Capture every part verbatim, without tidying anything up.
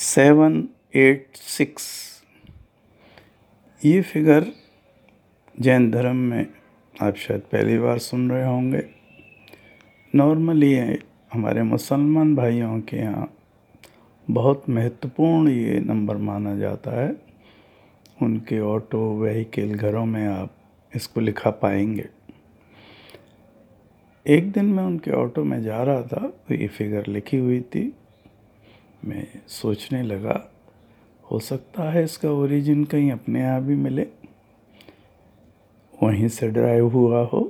Seven eight six ये figure Jain धर्म में आप शायद पहली बार सुन रहे होंगे। नॉर्मली हमारे मुसलमान भाइयों के यहाँ बहुत महत्वपूर्ण ये नंबर माना जाता है। उनके ऑटो व्हीकल घरों में आप इसको लिखा पाएंगे। एक दिन मैं उनके ऑटो में जा रहा था तो ये फिगर लिखी हुई थी। मैं सोचने लगा हो सकता है इसका ओरिजिन कहीं अपने यहाँ भी मिले, वहीं से ड्राइव हुआ हो।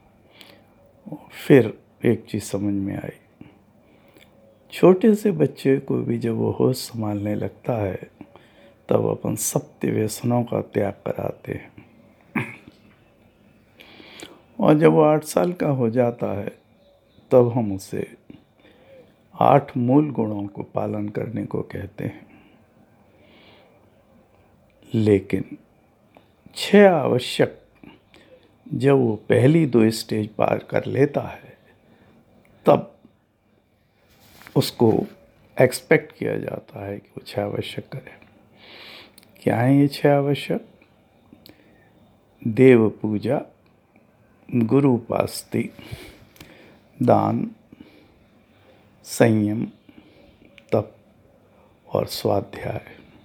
फिर एक चीज़ समझ में आई, छोटे से बच्चे को भी जब वो होश संभालने लगता है तब अपन सत्य व्यसनों का त्याग कराते हैं, और जब वो आठ साल का हो जाता है तब हम उसे आठ मूल गुणों को पालन करने को कहते हैं। लेकिन छह आवश्यक जब वो पहली दो स्टेज पार कर लेता है तब उसको एक्सपेक्ट किया जाता है कि वो छह आवश्यक करे। क्या है ये छह आवश्यक? देव पूजा, गुरु उपासना, दान, संयम, तप और स्वाध्याय।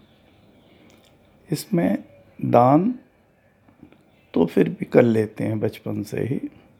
इसमें दान तो फिर भी कर लेते हैं बचपन से ही,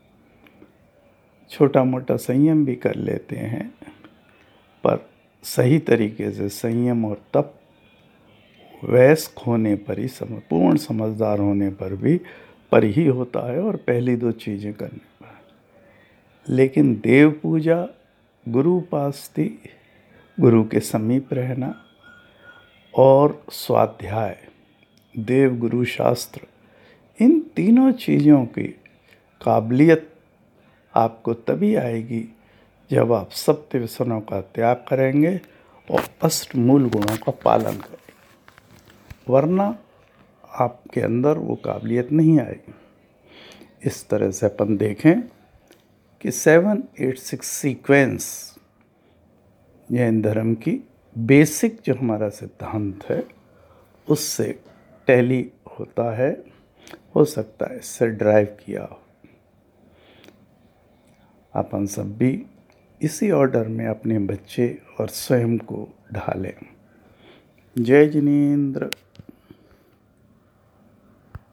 छोटा मोटा संयम भी कर लेते हैं, पर सही तरीके से संयम और तप वयस्क होने पर ही, समझ पूर्ण समझदार होने पर भी पर ही होता है, और पहली दो चीज़ें करने पर। लेकिन देव पूजा, गुरु उपासना, गुरु के समीप रहना और स्वाध्याय, देव गुरु शास्त्र, इन तीनों चीज़ों की काबिलियत आपको तभी आएगी जब आप सत्य व्यसनों का त्याग करेंगे और अष्ट मूल गुणों का पालन करेंगे, वरना आपके अंदर वो काबिलियत नहीं आएगी। इस तरह से अपन देखें कि seven eight six sequence Jain धर्म की बेसिक जो हमारा सिद्धांत है उससे टैली होता है। हो सकता है इससे ड्राइव किया हो। अपन सब भी इसी ऑर्डर में अपने बच्चे और स्वयं को ढालें। जय जिनेंद्र।